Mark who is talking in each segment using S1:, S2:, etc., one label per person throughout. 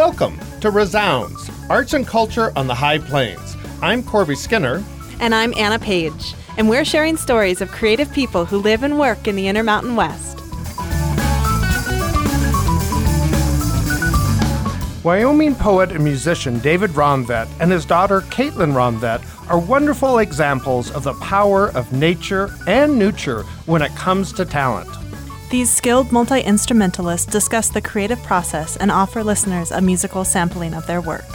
S1: Welcome to Resounds, Arts and Culture on the High Plains. I'm Corby Skinner.
S2: And I'm Anna Page. And we're sharing stories of creative people who live and work in the Intermountain West.
S1: Wyoming poet and musician David Ronvedt and his daughter Caitlin Ronvedt are wonderful examples of the power of nature and nurture when it comes to talent.
S2: These skilled multi-instrumentalists discuss the creative process and offer listeners a musical sampling of their work.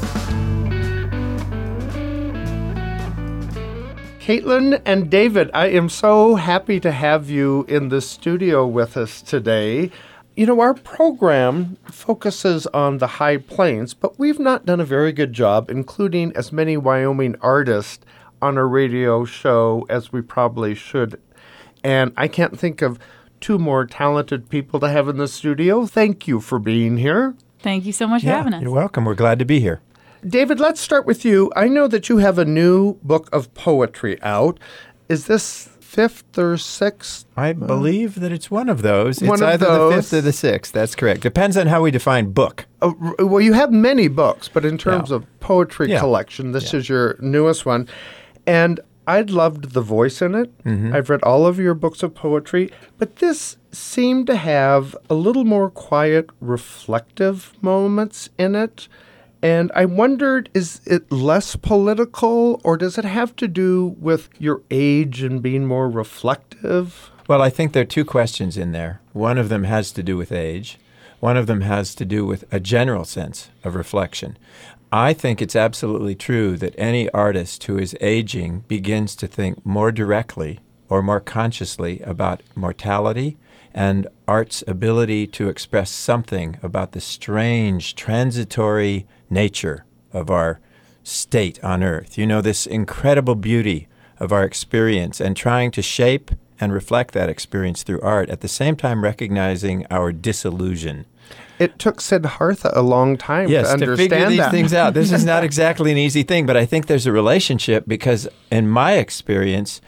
S1: Caitlin and David, I am so happy to have you in the studio with us today. You know, our program focuses on the High Plains, but we've not done a very good job including as many Wyoming artists on a radio show as we probably should. And I can't think of two more talented people to have in the studio. Thank you for being here.
S3: Thank you so much for having us.
S4: You're welcome. We're glad to be here.
S1: David, let's start with you. I know that you have a new book of poetry out. Is this fifth or sixth?
S4: I believe that it's one of those.
S1: One
S4: it's
S1: of
S4: either
S1: those.
S4: the fifth or the sixth. That's correct. Depends on how we define book.
S1: Well, you have many books, but in terms of poetry
S4: Yeah.
S1: collection, this is your newest one. And I loved the voice in it. Mm-hmm. I've read all of your books of poetry, but this seemed to have a little more quiet, reflective moments in it. And I wondered, is it less political, or does it have to do with your age and being more reflective?
S4: Well, I think there are two questions in there. One of them has to do with age. One of them has to do with a general sense of reflection. I think it's absolutely true that any artist who is aging begins to think more directly or more consciously about mortality and art's ability to express something about the strange, transitory nature of our state on earth. You know, this incredible beauty of our experience and trying to shape and reflect that experience through art, at the same time recognizing our disillusion.
S1: It took Siddhartha a long time to understand
S4: to figure these
S1: that.
S4: things out. This is not exactly an easy thing, but I think there's a relationship because in my experience,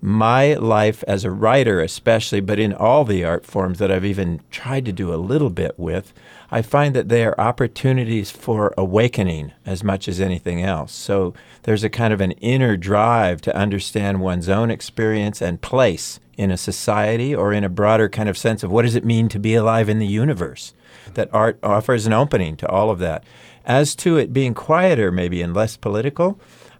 S4: my life as a writer especially, but in all the art forms that I've even tried to do a little bit with, I find that they are opportunities for awakening as much as anything else. So there's a kind of an inner drive to understand one's own experience and place in a society or in a broader kind of sense of what does it mean to be alive in the universe, that art offers an opening to all of that. As to it being quieter maybe and less political,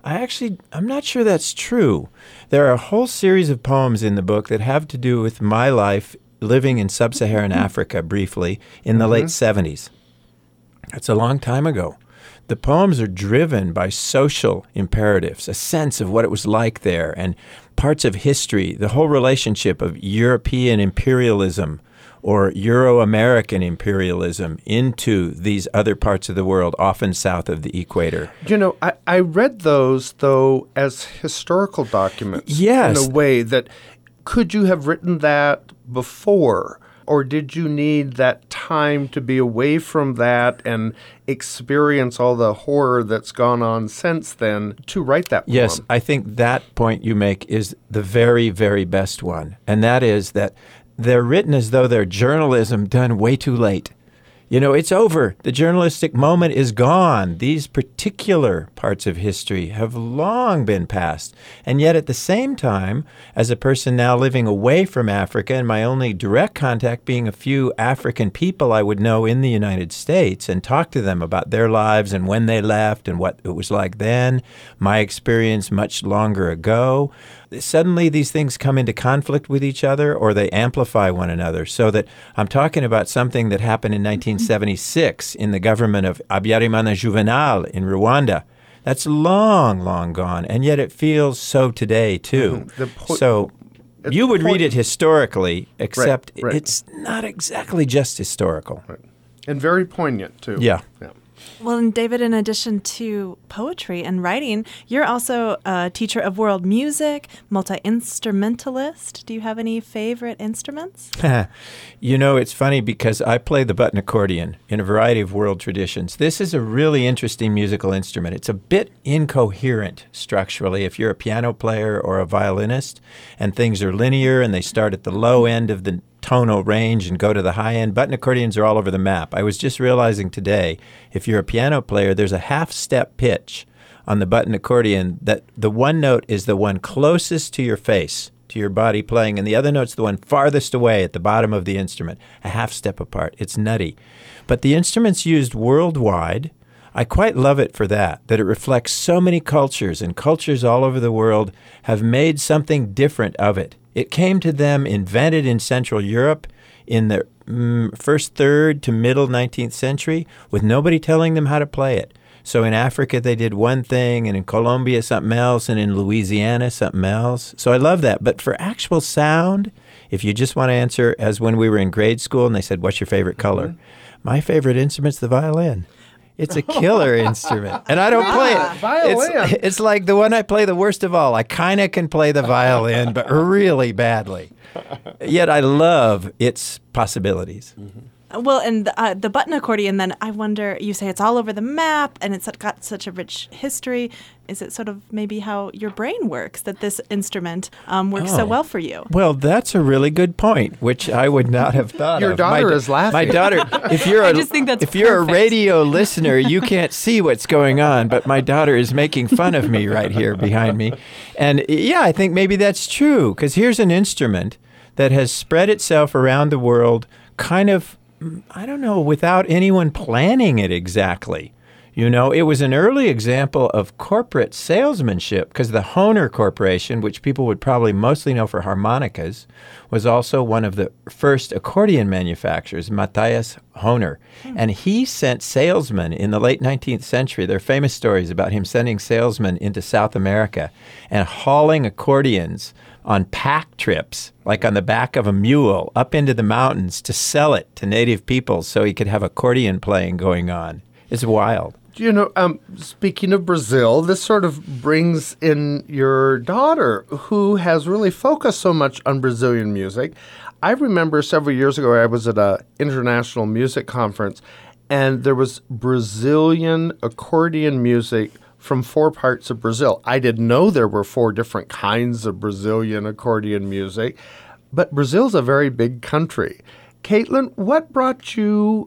S4: I'm not sure that's true. There are a whole series of poems in the book that have to do with my life living in sub-Saharan Africa briefly in the late 70s. That's a long time ago. The poems are driven by social imperatives, a sense of what it was like there, and parts of history, the whole relationship of European imperialism or Euro-American imperialism into these other parts of the world, often south of the equator.
S1: You know, I read those, though, as historical documents.
S4: Yes.
S1: In a way that, could you have written that before? Or did you need that time to be away from that and experience all the horror that's gone on since then to write that poem?
S4: Yes, I think that point you make is the very, very best one. And that is that they're written as though they're journalism done way too late. You know, it's over. The journalistic moment is gone. These particular parts of history have long been past. And yet at the same time, as a person now living away from Africa and my only direct contact being a few African people I would know in the United States and talk to them about their lives and when they left and what it was like then, my experience much longer ago, suddenly these things come into conflict with each other or they amplify one another, so that I'm talking about something that happened in 1976 in the government of Habyarimana Juvenal in Rwanda. That's long, long gone, and yet it feels so today, too. So you would read it historically, except
S1: right.
S4: It's not exactly just historical.
S1: Right. And very poignant, too.
S4: Yeah.
S2: Well, and David, in addition to poetry and writing, you're also a teacher of world music, multi-instrumentalist. Do you have any favorite instruments?
S4: You know, it's funny because I play the button accordion in a variety of world traditions. This is a really interesting musical instrument. It's a bit incoherent structurally if you're a piano player or a violinist, and things are linear and they start at the low end of the tonal range and go to the high end. Button accordions are all over the map. I was just realizing today, if you're a piano player, there's a half-step pitch on the button accordion that the one note is the one closest to your face, to your body playing, and the other note's the one farthest away at the bottom of the instrument, a half step apart. It's nutty. But the instrument's used worldwide. I quite love it for that it reflects so many cultures, and cultures all over the world have made something different of it. It came to them invented in Central Europe in the first third to middle 19th century with nobody telling them how to play it. So in Africa, they did one thing, and in Colombia, something else, and in Louisiana, something else. So I love that. But for actual sound, if you just want to answer as when we were in grade school and they said, what's your favorite color? My favorite instrument's the violin. It's a killer instrument, and I don't play it.
S1: Violin.
S4: It's like the one I play the worst of all. I kind of can play the violin, but really badly. Yet I love its possibilities.
S2: Well, and the button accordion, then I wonder, you say it's all over the map and it's got such a rich history. Is it sort of maybe how your brain works, that this instrument works so well for you?
S4: Well, that's a really good point, which I would not have thought
S1: Your
S4: of.
S1: daughter is laughing.
S4: My daughter, if you're
S2: I just think that's
S4: if you're a
S2: perfect.
S4: radio listener, you can't see what's going on, but my daughter is making fun of me right here behind me. And yeah, I think maybe that's true, because here's an instrument that has spread itself around the world kind of, I don't know, without anyone planning it exactly. You know, it was an early example of corporate salesmanship because the Hohner Corporation, which people would probably mostly know for harmonicas, was also one of the first accordion manufacturers, Matthias Hohner. And he sent salesmen in the late 19th century. There are famous stories about him sending salesmen into South America and hauling accordions on pack trips, like on the back of a mule, up into the mountains to sell it to native peoples so he could have accordion playing going on. It's wild.
S1: You know, speaking of Brazil, this sort of brings in your daughter, who has really focused so much on Brazilian music. I remember several years ago, I was at an international music conference, and there was Brazilian accordion music from 4 parts of Brazil. I didn't know there were 4 different kinds of Brazilian accordion music, but Brazil's a very big country. Caitlin, what brought you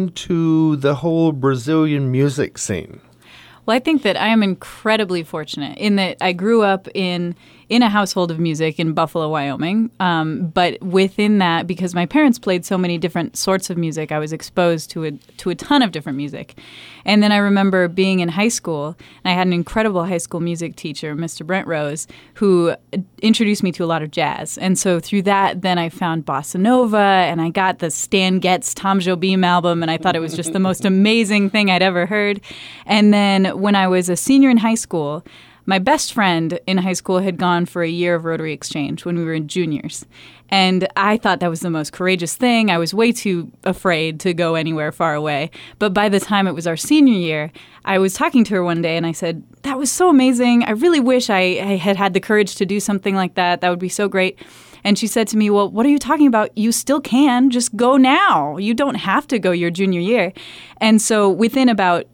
S1: into the whole Brazilian music scene?
S3: Well, I think that I am incredibly fortunate in that I grew up in a household of music in Buffalo, Wyoming. But within that, because my parents played so many different sorts of music, I was exposed to a ton of different music. And then I remember being in high school, and I had an incredible high school music teacher, Mr. Brent Rose, who introduced me to a lot of jazz. And so through that, then I found bossa nova, and I got the Stan Getz Tom Jobim album, and I thought it was just the most amazing thing I'd ever heard. And then when I was a senior in high school, my best friend in high school had gone for a year of Rotary Exchange when we were in juniors. And I thought that was the most courageous thing. I was way too afraid to go anywhere far away. But by the time it was our senior year, I was talking to her one day and I said, that was so amazing. I really wish I had had the courage to do something like that. That would be so great. And she said to me, well, what are you talking about? You still can. Just go now. You don't have to go your junior year. And so within about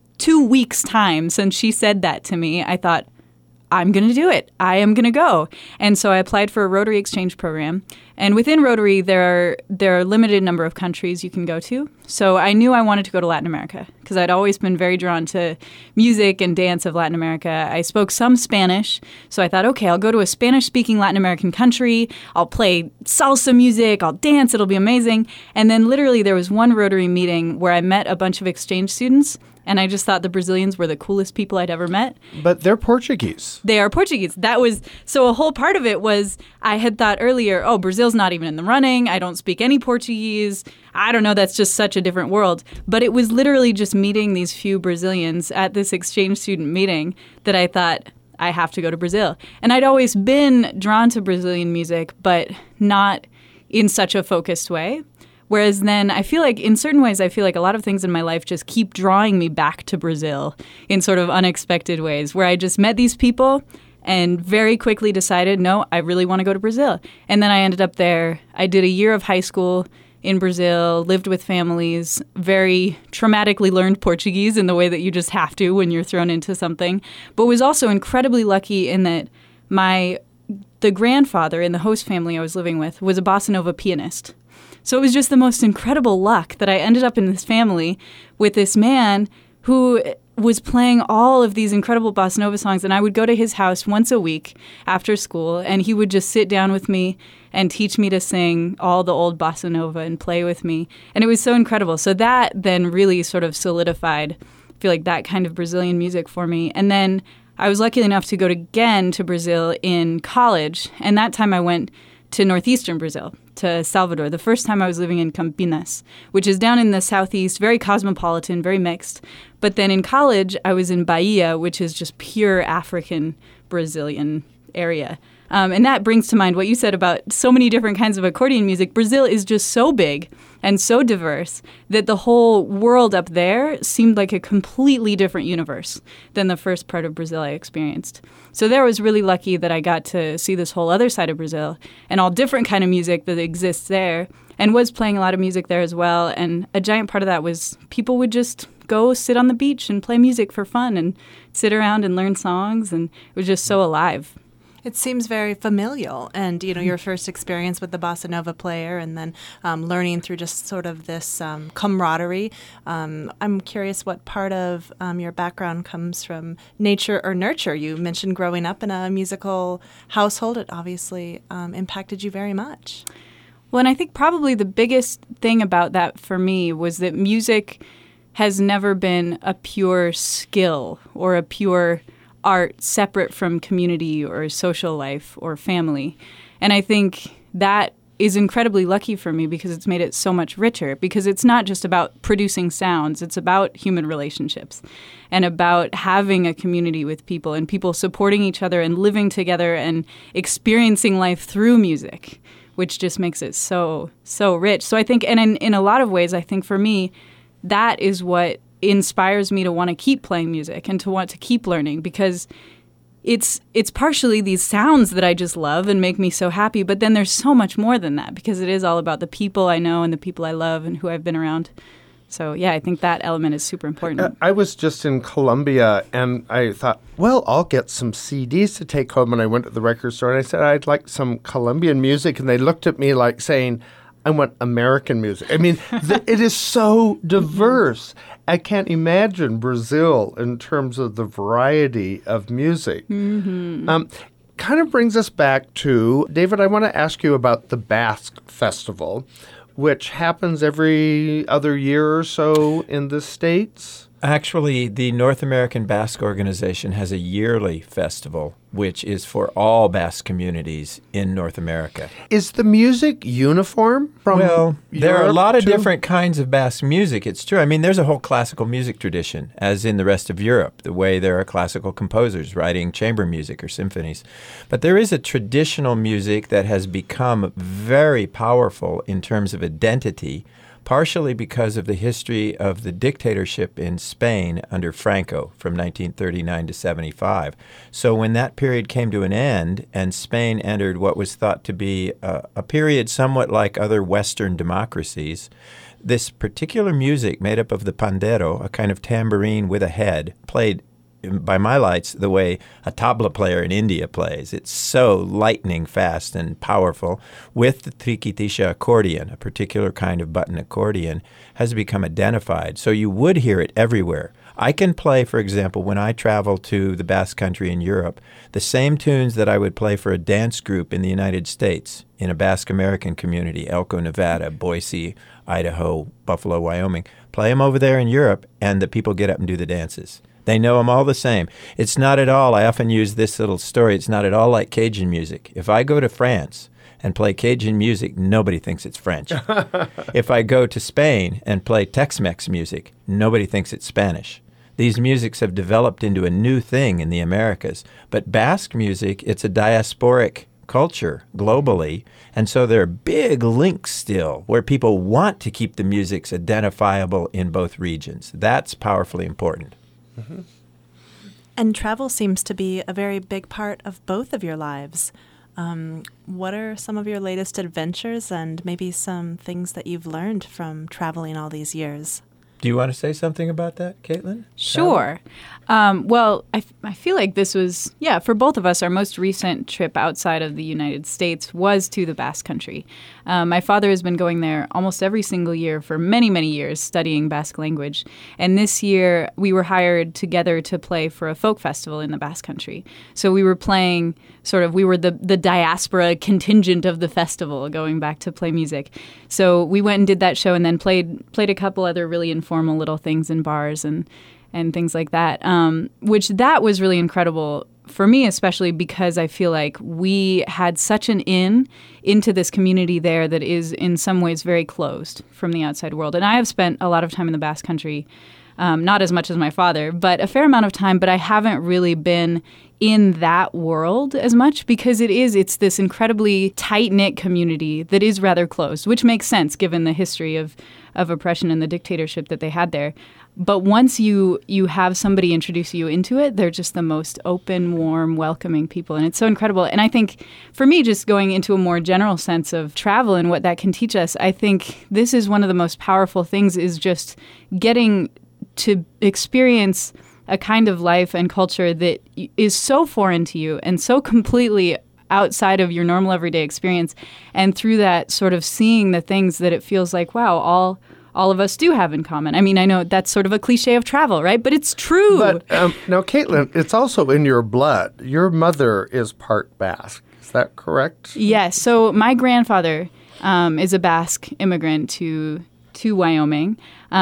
S3: 2 weeks' time since she said that to me, I thought, I'm going to do it. I am going to go. And so I applied for a Rotary Exchange program. And within Rotary, there are a limited number of countries you can go to. So I knew I wanted to go to Latin America because I'd always been very drawn to music and dance of Latin America. I spoke some Spanish. So I thought, okay, I'll go to a Spanish-speaking Latin American country. I'll play salsa music. I'll dance. It'll be amazing. And then literally there was one Rotary meeting where I met a bunch of exchange students. And I just thought the Brazilians were the coolest people I'd ever met.
S1: But they're Portuguese.
S3: They are Portuguese. So a whole part of it was I had thought earlier, oh, Brazil's not even in the running. I don't speak any Portuguese. I don't know. That's just such a different world. But it was literally just meeting these few Brazilians at this exchange student meeting that I thought, I have to go to Brazil. And I'd always been drawn to Brazilian music, but not in such a focused way. Whereas then I feel like in certain ways, I feel like a lot of things in my life just keep drawing me back to Brazil in sort of unexpected ways where I just met these people and very quickly decided, no, I really want to go to Brazil. And then I ended up there. I did a year of high school in Brazil, lived with families, very traumatically learned Portuguese in the way that you just have to when you're thrown into something, but was also incredibly lucky in that the grandfather in the host family I was living with was a bossa nova pianist. So it was just the most incredible luck that I ended up in this family with this man who was playing all of these incredible bossa nova songs, and I would go to his house once a week after school, and he would just sit down with me and teach me to sing all the old bossa nova and play with me. And it was so incredible. So that then really sort of solidified, I feel like, that kind of Brazilian music for me. And then I was lucky enough to go again to Brazil in college, and that time I went to northeastern Brazil, to Salvador. The first time I was living in Campinas, which is down in the southeast, very cosmopolitan, very mixed. But then in college, I was in Bahia, which is just pure African Brazilian area. And that brings to mind what you said about so many different kinds of accordion music. Brazil is just so big and so diverse that the whole world up there seemed like a completely different universe than the first part of Brazil I experienced. So there I was really lucky that I got to see this whole other side of Brazil and all different kind of music that exists there, and was playing a lot of music there as well. And a giant part of that was people would just go sit on the beach and play music for fun and sit around and learn songs, and it was just so alive.
S2: It seems very familial, and your first experience with the bossa nova player, and then learning through just sort of this camaraderie. I'm curious what part of your background comes from nature or nurture. You mentioned growing up in a musical household. It obviously impacted you very much.
S3: Well, and I think probably the biggest thing about that for me was that music has never been a pure skill or a pure art separate from community or social life or family. And I think that is incredibly lucky for me because it's made it so much richer, because it's not just about producing sounds, it's about human relationships and about having a community with people and people supporting each other and living together and experiencing life through music, which just makes it so rich. So I think, and in a lot of ways, I think for me, that is what inspires me to want to keep playing music and to want to keep learning, because it's partially these sounds that I just love and make me so happy, but then there's so much more than that, because it is all about the people I know and the people I love and who I've been around. So yeah, I think that element is super important.
S1: I was just in Colombia, and I thought, well, I'll get some CDs to take home. And I went to the record store and I said, I'd like some Colombian music. And they looked at me like saying, I want American music. I mean, it is so diverse. I can't imagine Brazil in terms of the variety of music. Mm-hmm. Kind of brings us back to, David, I want to ask you about the Basque Festival, which happens every other year or so in the States.
S4: Actually, the North American Basque Organization has a yearly festival, which is for all Basque communities in North America. Is
S1: the music uniform from
S4: Well, there are a lot of
S1: to...
S4: different kinds of Basque music. It's true. I mean, there's a whole classical music tradition, as in the rest of Europe, the way there are classical composers writing chamber music or symphonies. But there is a traditional music that has become very powerful in terms of identity, partially because of the history of the dictatorship in Spain under Franco from 1939 to 75. So when that period came to an end and Spain entered what was thought to be a period somewhat like other Western democracies, this particular music made up of the pandero, a kind of tambourine with a head, played by my lights the way a tabla player in India plays. It's so lightning fast and powerful. With the triquitisha accordion, a particular kind of button accordion, has become identified. So you would hear it everywhere. I can play, for example, when I travel to the Basque Country in Europe, the same tunes that I would play for a dance group in the United States, in a Basque American community, Elko, Nevada, Boise, Idaho, Buffalo, Wyoming. Play them over there in Europe, and the people get up and do the dances. They know them all the same. It's not at all, I often use this little story, it's not at all like Cajun music. If I go to France and play Cajun music, nobody thinks it's French. If I go to Spain and play Tex-Mex music, nobody thinks it's Spanish. These musics have developed into a new thing in the Americas. But Basque music, it's a diasporic culture globally, and so there are big links still where people want to keep the musics identifiable in both regions. That's powerfully important.
S2: Mm-hmm. And travel seems to be a very big part of both of your lives. What are some of your latest adventures and maybe some things that you've learned from traveling all these years?
S4: Do you want to say something about that, Caitlin?
S3: Sure. Well, I feel like this was, for both of us, our most recent trip outside of the United States was to the Basque Country. My father has been going there almost every single year for many, many years studying Basque language. And this year we were hired together to play for a folk festival in the Basque Country. So we were playing we were the diaspora contingent of the festival going back to play music. So we went and did that show and then played a couple other really informal little things in bars and things like that, which that was really incredible for me, especially because I feel like we had such an into this community there that is in some ways very closed from the outside world. And I have spent a lot of time in the Basque Country, not as much as my father, but a fair amount of time, but I haven't really been in that world as much because it's this incredibly tight-knit community that is rather closed, which makes sense given the history of oppression and the dictatorship that they had there. But once you have somebody introduce you into it, they're just the most open, warm, welcoming people. And it's so incredible. And I think for me, just going into a more general sense of travel and what that can teach us, I think this is one of the most powerful things is just getting to experience a kind of life and culture that is so foreign to you and so completely outside of your normal everyday experience. And through that sort of seeing the things that it feels like, wow, all of us do have in common. I mean, I know that's sort of a cliche of travel, right? But it's true.
S1: But now, Caitlin, it's also in your blood. Your mother is part Basque. Is that correct?
S3: Yes. So my grandfather is a Basque immigrant to Wyoming.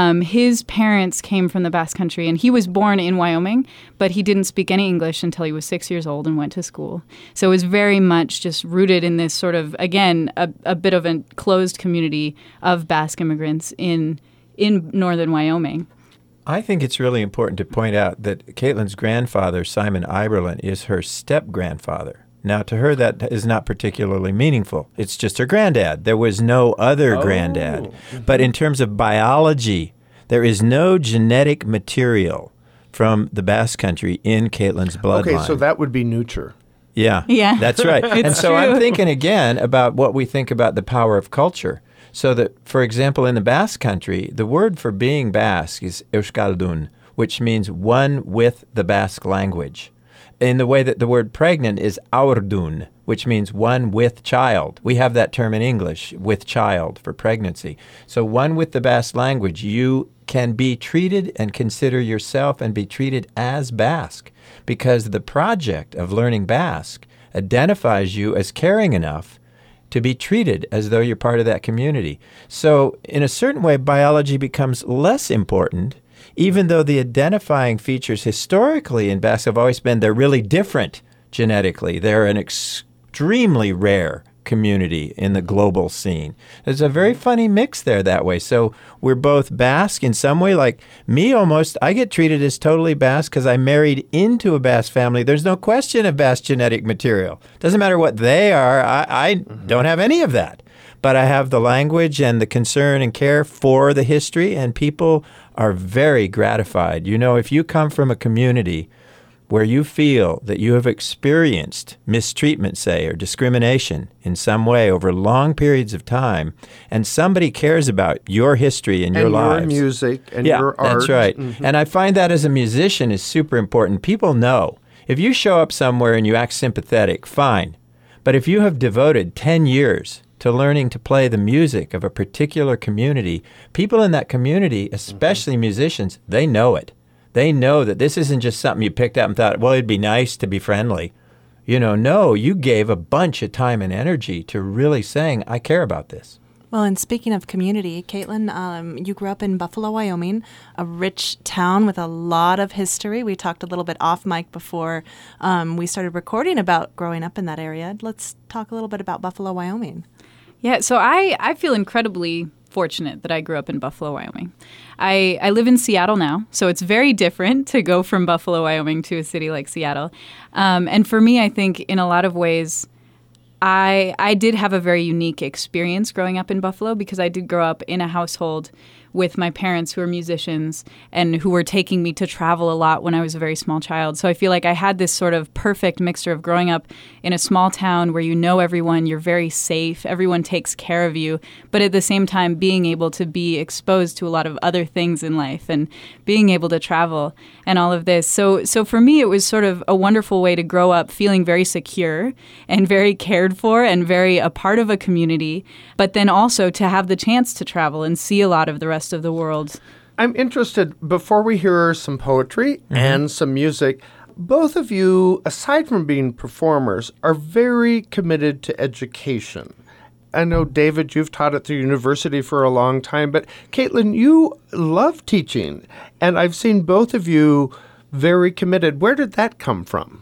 S3: His parents came from the Basque Country, and he was born in Wyoming, but he didn't speak any English until he was 6 years old and went to school. So it was very much just rooted in this sort of, again, a bit of a closed community of Basque immigrants in northern Wyoming.
S4: I think it's really important to point out that Caitlin's grandfather, Simon Iberlin, is her step-grandfather. Now, to her, that is not particularly meaningful. It's just her granddad. There was no other granddad. But in terms of biology, there is no genetic material from the Basque Country in Caitlin's bloodline.
S1: Okay, so that would be neuter.
S4: Yeah, that's right. And so I'm thinking again about what we think about the power of culture. So that, for example, in the Basque Country, the word for being Basque is Euskaldun, which means one with the Basque language. In the way that the word pregnant is aurdun, which means one with child. We have that term in English, with child, for pregnancy. So one with the Basque language, you can be treated and consider yourself and be treated as Basque because the project of learning Basque identifies you as caring enough to be treated as though you're part of that community. So in a certain way, biology becomes less important, even though the identifying features historically in Basque have always been they're really different genetically. They're an extremely rare community in the global scene. There's a very funny mix there that way. So we're both Basque in some way. Like me almost, I get treated as totally Basque because I married into a Basque family. There's no question of Basque genetic material. Doesn't matter what they are. I don't have any of that. But I have the language and the concern and care for the history, and people are very gratified. You know, if you come from a community where you feel that you have experienced mistreatment, say, or discrimination in some way over long periods of time, and somebody cares about your history and your lives.
S1: And your music and your art.
S4: That's right. Mm-hmm. And I find that as a musician is super important. People know. If you show up somewhere and you act sympathetic, fine. But if you have devoted 10 years to learning to play the music of a particular community, people in that community, especially musicians, they know it. They know that this isn't just something you picked up and thought, well, it'd be nice to be friendly. You know, no, you gave a bunch of time and energy to really saying, I care about this.
S2: Well, and speaking of community, Caitlin, you grew up in Buffalo, Wyoming, a rich town with a lot of history. We talked a little bit off mic before we started recording about growing up in that area. Let's talk a little bit about Buffalo, Wyoming.
S3: Yeah, so I feel incredibly fortunate that I grew up in Buffalo, Wyoming. I live in Seattle now, so it's very different to go from Buffalo, Wyoming to a city like Seattle. And for me, I think in a lot of ways, I did have a very unique experience growing up in Buffalo because I did grow up in a household with my parents who are musicians and who were taking me to travel a lot when I was a very small child. So I feel like I had this sort of perfect mixture of growing up in a small town where you know everyone, you're very safe, everyone takes care of you, but at the same time being able to be exposed to a lot of other things in life and being able to travel and all of this. So for me, it was sort of a wonderful way to grow up feeling very secure and very cared for and very a part of a community, but then also to have the chance to travel and see a lot of the rest of the world.
S1: I'm interested, before we hear some poetry and some music, both of you, aside from being performers, are very committed to education. I know, David, you've taught at the university for a long time, but Caitlin, you love teaching, and I've seen both of you very committed. Where did that come from?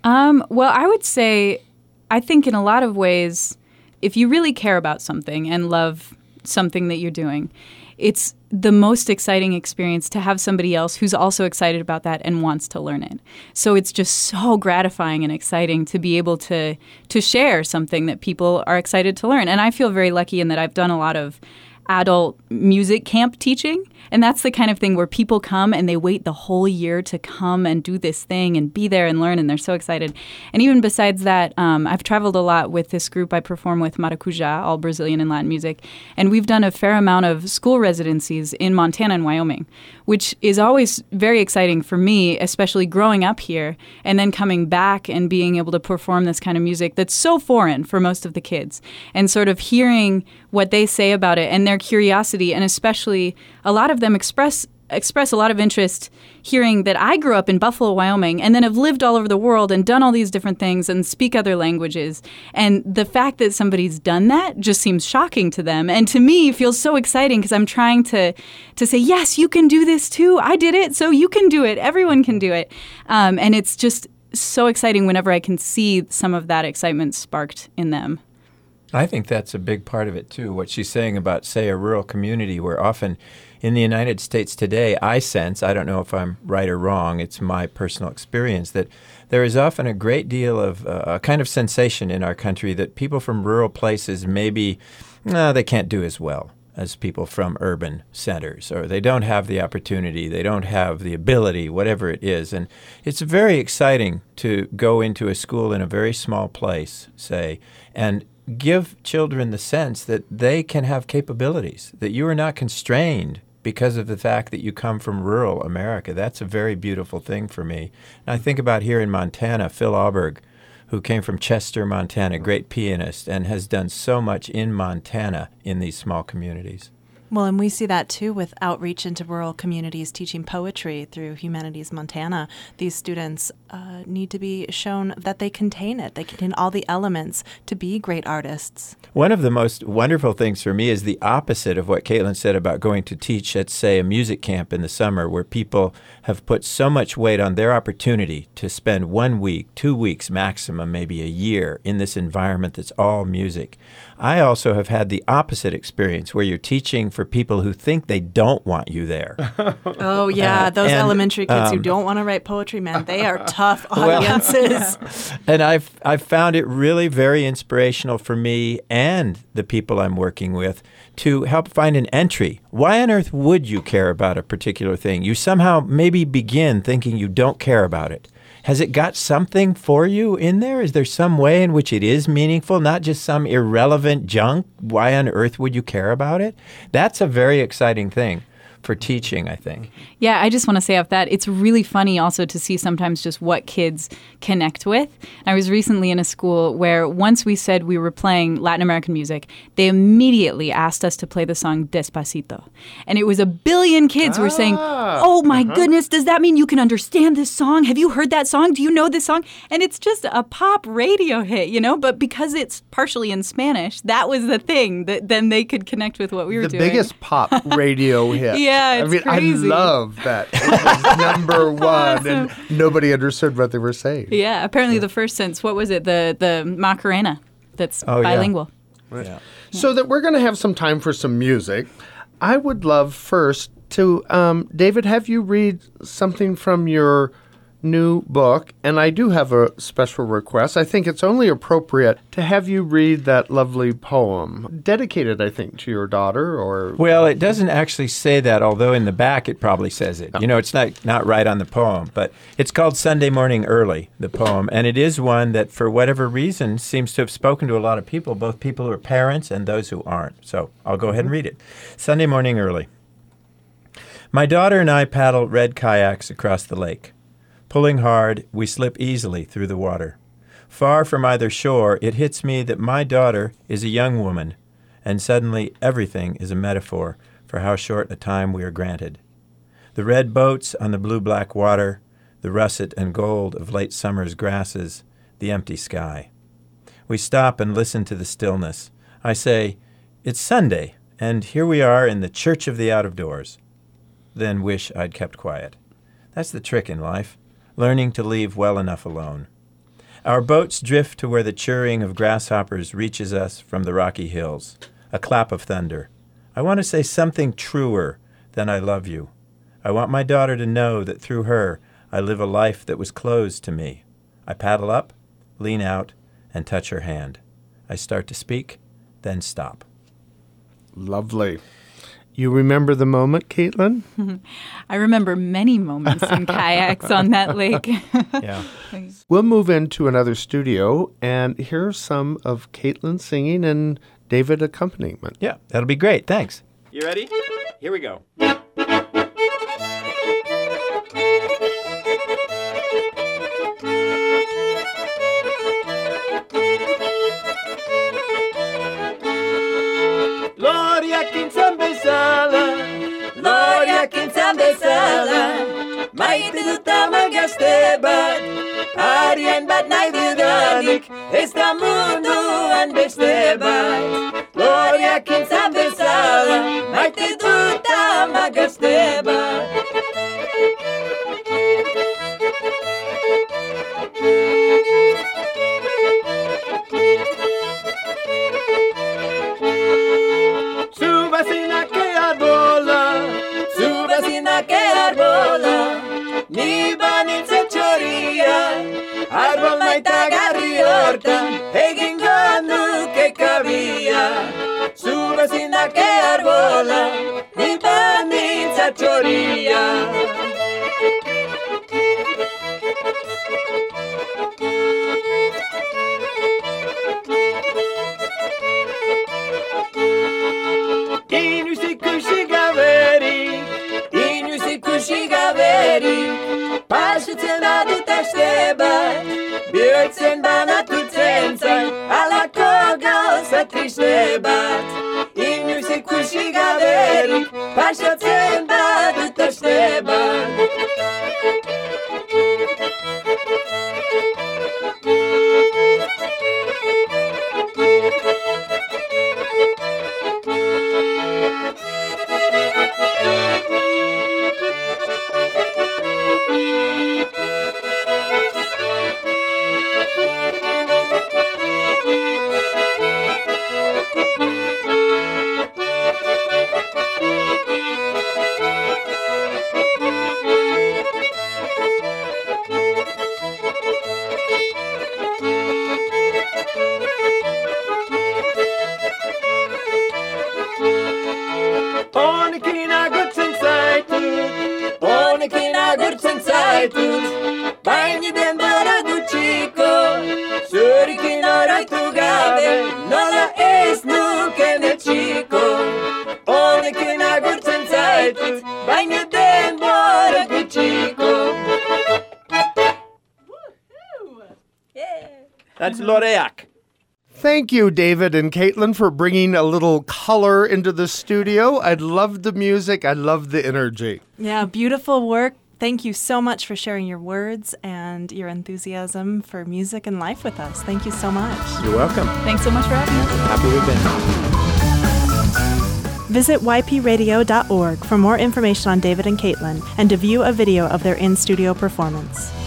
S3: Well, I would say, I think in a lot of ways, if you really care about something and love something that you're doing, it's the most exciting experience to have somebody else who's also excited about that and wants to learn it. So it's just so gratifying and exciting to be able to share something that people are excited to learn. And I feel very lucky in that I've done a lot of adult music camp teaching. And that's the kind of thing where people come and they wait the whole year to come and do this thing and be there and learn, and they're so excited. And even besides that, I've traveled a lot with this group I perform with, Maracuja, all Brazilian and Latin music. And we've done a fair amount of school residencies in Montana and Wyoming, which is always very exciting for me, especially growing up here and then coming back and being able to perform this kind of music that's so foreign for most of the kids, and sort of hearing what they say about it and their curiosity, and especially a lot of them express a lot of interest hearing that I grew up in Buffalo, Wyoming, and then have lived all over the world and done all these different things and speak other languages. And the fact that somebody's done that just seems shocking to them. And to me, feels so exciting because I'm trying to say, yes, you can do this too. I did it, so you can do it. Everyone can do it. And it's just so exciting whenever I can see some of that excitement sparked in them.
S4: I think that's a big part of it, too. What she's saying about, say, a rural community where often in the United States today, I sense, I don't know if I'm right or wrong, it's my personal experience, that there is often a great deal of a kind of sensation in our country that people from rural places maybe, they can't do as well as people from urban centers, or they don't have the opportunity, they don't have the ability, whatever it is. And it's very exciting to go into a school in a very small place, say, and give children the sense that they can have capabilities, that you are not constrained because of the fact that you come from rural America. That's a very beautiful thing for me. And I think about here in Montana, Phil Auberg, who came from Chester, Montana, great pianist, and has done so much in Montana in these small communities.
S2: Well, and we see that too with outreach into rural communities, teaching poetry through Humanities Montana. These students need to be shown that they contain it. They contain all the elements to be great artists.
S4: One of the most wonderful things for me is the opposite of what Caitlin said about going to teach at, say, a music camp in the summer, where people have put so much weight on their opportunity to spend 1 week, 2 weeks maximum, maybe a year in this environment that's all music. I also have had the opposite experience where you're teaching for people who think they don't want you there.
S2: Oh, yeah. Those elementary kids who don't want to write poetry, man, they are tough audiences.
S4: And I've found it really very inspirational for me and the people I'm working with to help find an entry. Why on earth would you care about a particular thing? You somehow maybe begin thinking you don't care about it. Has it got something for you in there? Is there some way in which it is meaningful, not just some irrelevant junk? Why on earth would you care about it? That's a very exciting thing for teaching, I think.
S3: Yeah, I just want to say off that, it's really funny also to see sometimes just what kids connect with. I was recently in a school where once we said we were playing Latin American music, they immediately asked us to play the song Despacito. And it was 1 billion kids who were saying, oh my goodness, does that mean you can understand this song? Have you heard that song? Do you know this song? And it's just a pop radio hit, you know, but because it's partially in Spanish, that was the thing that then they could connect with what we were doing.
S1: The biggest pop radio hit.
S3: Yeah, it's crazy.
S1: I love that. It was number one,
S3: Awesome.
S1: and nobody understood what they were saying.
S3: Yeah, apparently the first sentence, what was it? The Macarena that's bilingual.
S1: Right.
S4: Yeah.
S1: So that we're going to have some time for some music, I would love first to, David, have you read something from your new book, and I do have a special request. I think it's only appropriate to have you read that lovely poem, dedicated, I think, to your daughter, or...
S4: Well, it doesn't actually say that, although in the back it probably says it. You know, it's not right on the poem, but it's called Sunday Morning Early, the poem, and it is one that, for whatever reason, seems to have spoken to a lot of people, both people who are parents and those who aren't. So I'll go ahead and read it. Sunday Morning Early. My daughter and I paddle red kayaks across the lake. Pulling hard, we slip easily through the water. Far from either shore, it hits me that my daughter is a young woman, and suddenly everything is a metaphor for how short a time we are granted. The red boats on the blue-black water, the russet and gold of late summer's grasses, the empty sky. We stop and listen to the stillness. I say, "It's Sunday, and here we are in the church of the out-of-doors." Then wish I'd kept quiet. That's the trick in life, learning to leave well enough alone. Our boats drift to where the chirring of grasshoppers reaches us from the rocky hills, a clap of thunder. I want to say something truer than "I love you." I want my daughter to know that through her I live a life that was closed to me. I paddle up, lean out, and touch her hand. I start to speak, then stop.
S1: Lovely. You remember the moment, Caitlin?
S3: I remember many moments in kayaks on that lake.
S4: Yeah.
S1: We'll move into another studio, and here's some of Caitlin singing and David accompaniment.
S4: Yeah, that'll be great. Thanks. You ready? Here we go.
S5: Gloria kintambe sala, maite duta magaste bat, arian bat nahi dudanik, ez da munduan beste bat. Gloria kintambe sala, maite duta magaste bat. Ni banintza txoria, arbol maita garri hortan, egin nuke kabia. Zu bezinake arbola, ni banintza txoria. Pasutzen adut aste bat, bihurtzen banatutzen zain, alako gauza triste bat. Inoiz ikusi gaberik, pasatzen badut aste bat. Baini denbora gutxiko, zurekin oraitu gabe, nola ez nuken etxiko. Honekin agurtzen zaitut, baina denbora gutxiko.
S4: That's Loreak.
S1: Thank you, David and Caitlin, for bringing a little color into the studio. I loved the music. I loved the energy.
S2: Yeah, beautiful work. Thank you so much for sharing your words and your enthusiasm for music and life with us. Thank you so much.
S4: You're welcome.
S3: Thanks so much for having us.
S4: Happy we've been.
S2: Visit ypradio.org for more information on David and Caitlin and to view a video of their in-studio performance.